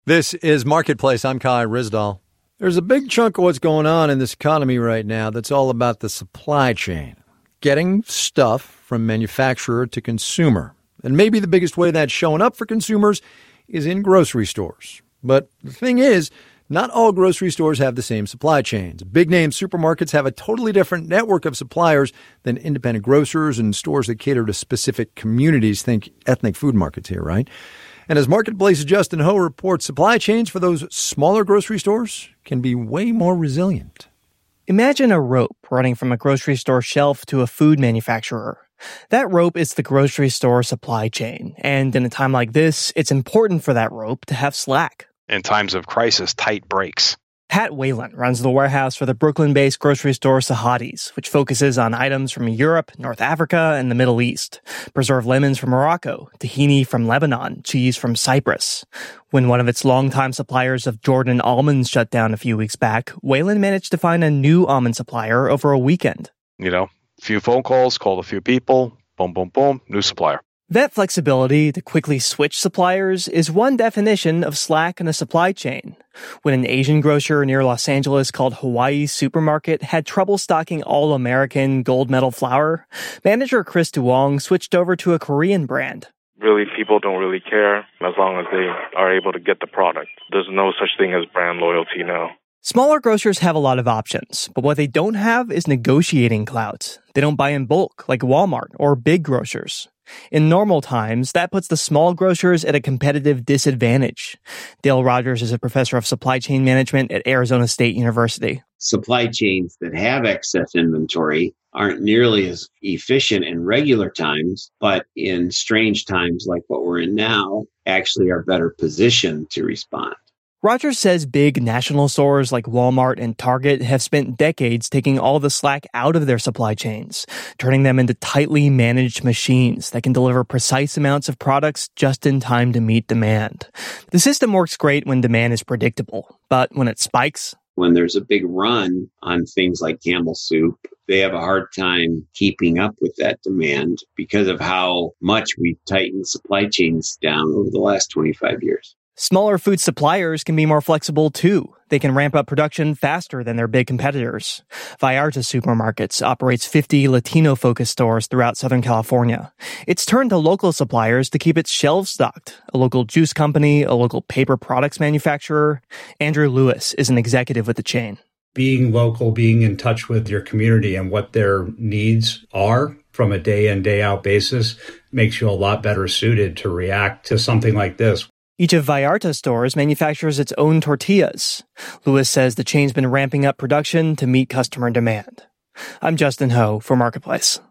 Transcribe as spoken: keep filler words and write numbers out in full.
This is Marketplace. I'm Kai Ryssdal. There's a big chunk of what's going on in this economy right now that's all about the supply chain, getting stuff from manufacturer to consumer. And maybe the biggest way that's showing up for consumers is in grocery stores. But the thing is, not all grocery stores have the same supply chains. Big-name supermarkets have a totally different network of suppliers than independent grocers and stores that cater to specific communities. Think ethnic food markets here, right? And as Marketplace's Justin Ho reports, supply chains for those smaller grocery stores can be way more resilient. Imagine a rope running from a grocery store shelf to a food manufacturer. That rope is the grocery store supply chain. And in a time like this, it's important for that rope to have slack. In times of crisis, tight breaks. Pat Whalen runs the warehouse for the Brooklyn-based grocery store Sahadi's, which focuses on items from Europe, North Africa, and the Middle East. Preserved lemons from Morocco, tahini from Lebanon, cheese from Cyprus. When one of its longtime suppliers of Jordan almonds shut down a few weeks back, Whalen managed to find a new almond supplier over a weekend. You know, a few phone calls, called a few people, boom, boom, boom, new supplier. That flexibility to quickly switch suppliers is one definition of slack in a supply chain. When an Asian grocer near Los Angeles called Hawaii Supermarket had trouble stocking all-American gold medal flour, manager Chris Duong switched over to a Korean brand. Really, people don't really care as long as they are able to get the product. There's no such thing as brand loyalty now. Smaller grocers have a lot of options, but what they don't have is negotiating clout. They don't buy in bulk like Walmart or big grocers. In normal times, that puts the small grocers at a competitive disadvantage. Dale Rogers is a professor of supply chain management at Arizona State University. Supply chains that have excess inventory aren't nearly as efficient in regular times, but in strange times like what we're in now, actually are better positioned to respond. Rogers says big national stores like Walmart and Target have spent decades taking all the slack out of their supply chains, turning them into tightly managed machines that can deliver precise amounts of products just in time to meet demand. The system works great when demand is predictable, but when it spikes, when there's a big run on things like Campbell Soup, they have a hard time keeping up with that demand because of how much we've tightened supply chains down over the last twenty-five years. Smaller food suppliers can be more flexible, too. They can ramp up production faster than their big competitors. Vallarta Supermarkets operates fifty Latino-focused stores throughout Southern California. It's turned to local suppliers to keep its shelves stocked. A local juice company, a local paper products manufacturer. Andrew Lewis is an executive with the chain. Being local, being in touch with your community and what their needs are from a day-in, day-out basis makes you a lot better suited to react to something like this. Each of Vallarta stores manufactures its own tortillas. Lewis says the chain's been ramping up production to meet customer demand. I'm Justin Ho for Marketplace.